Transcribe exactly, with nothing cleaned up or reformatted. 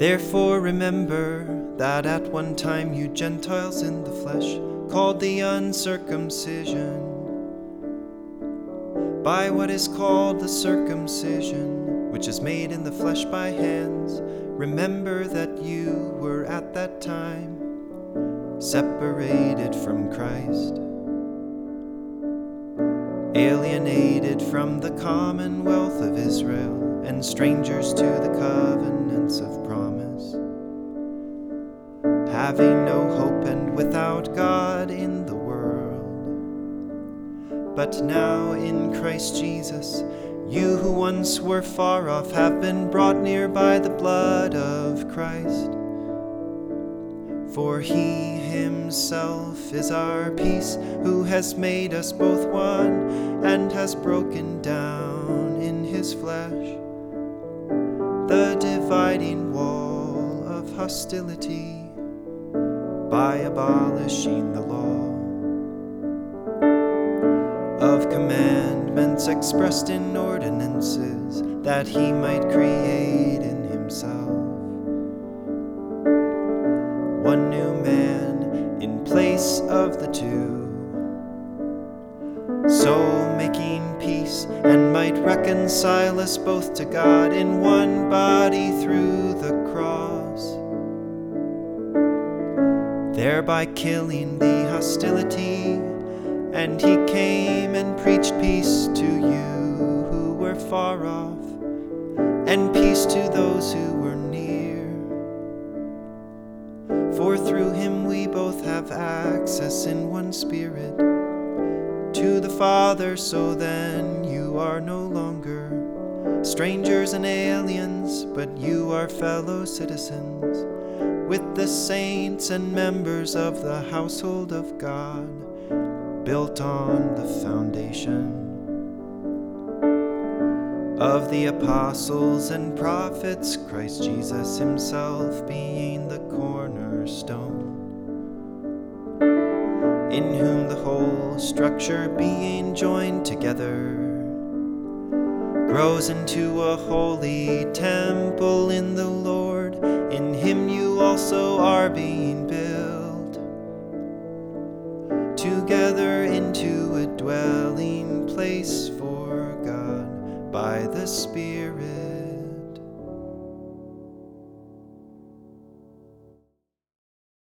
Therefore remember that at one time you Gentiles in the flesh, called the uncircumcision by what is called the circumcision, which is made in the flesh by hands, remember that you were at that time separated from Christ, alienated from the commonwealth of Israel, and strangers to the covenants of promise, having no hope and without God in the world. But now in Christ Jesus, you who once were far off have been brought near by the blood of Christ. For he himself is our peace, who has made us both one, and has broken down in his flesh the dividing wall of hostility by abolishing the law of commandments expressed in ordinances, that he might create in himself one new man in place of the two, so making peace, and might reconcile us both to God in one body through the cross, thereby killing the hostility. And he came and preached peace to you who were far off, and peace to those who were near. For through him we both have access in one Spirit to the Father. So then you are no longer strangers and aliens, but you are fellow citizens with the saints and members of the household of God, built on the foundation of the apostles and prophets, Christ Jesus himself being the cornerstone, in whom the whole structure being joined together grows into a holy temple in the Lord. In him you also are being built together into a dwelling place for God by the Spirit.